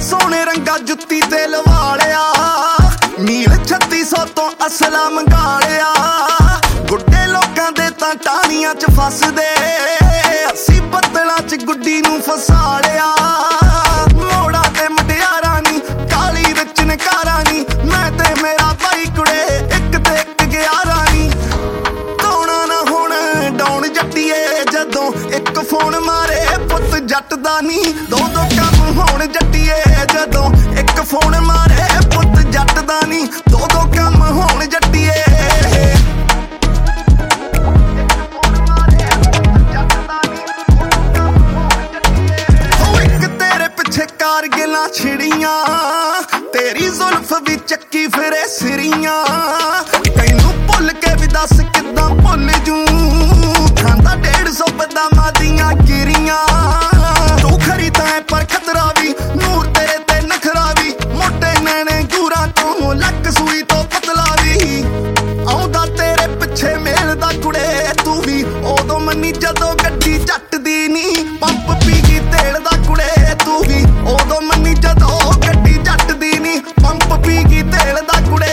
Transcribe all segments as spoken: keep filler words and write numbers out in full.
सोने रंगा जुत्ती ते लवा लिया, मील छत्ती सौ तो असला मंगा लिया। गुड्डे लोकां दे तां टाहनियां च फसदे, अस्सी बद्दलां च गुड्डी नूं फसा लिया। मोड़ा ते मुटियारां नी काली विच नकारां नी, मैं ते मेरा भाई कुड़े इक ते इक ग्यारां नी। कौणा ना हुण डौण जट्टीए जदों इक फोन मारे पुੱਤ जट दा नी, दो दो काम होण जट्टीए जदों इक फोन मारे पुੱਤ जट दा नी, दो दो काम होण जट्टीए। कारगिलां छिड़ियां तेरी जुल्फ भी चक्की फिरे सिरियां, तैनू भुल के भी दस किदां भुल जूं, खांदा डेढ़ सौ बदामां दियां गिरियां। तू खरी तां पर खतरा भी, नूर तेरे ते नखरा भी, मोटे नैने घूरां तो लक सूई तो पतला भी। आउंदा तेरे पिछे मेल दा कुड़े तू भी उदों मन्नी जदों गड्डी जट दी नी, पंप पी गई तेल दा कुड़े तू भी उदों मन्नी जदों गड्डी जट दी नी, पंप पी गई तेल दा कुड़े।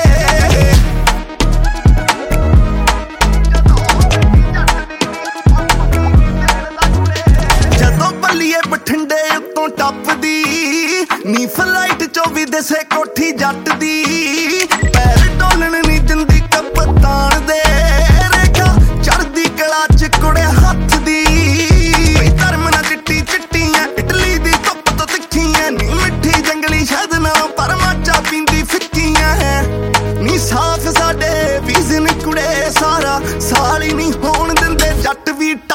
जदों बल्लीए बठिंडे उत्तों टपदी नी, फ्लाइट चो भी दिसे कोठी जट दी। पैर डोलण नी दिंदी कप्तान दे, रेखा चढ़दी कला च कुड़े हत्थ दी। धर्म ना चिट्टी चिट्टियां इटली दी धुप्प तो तिखियां नी, मिट्ठी जंगली शहद ना पर माचा पींदी फिक्कियां है नी। साफ साडे विजन कुड़े सारा साल ही नी होण दिंदे जट भी।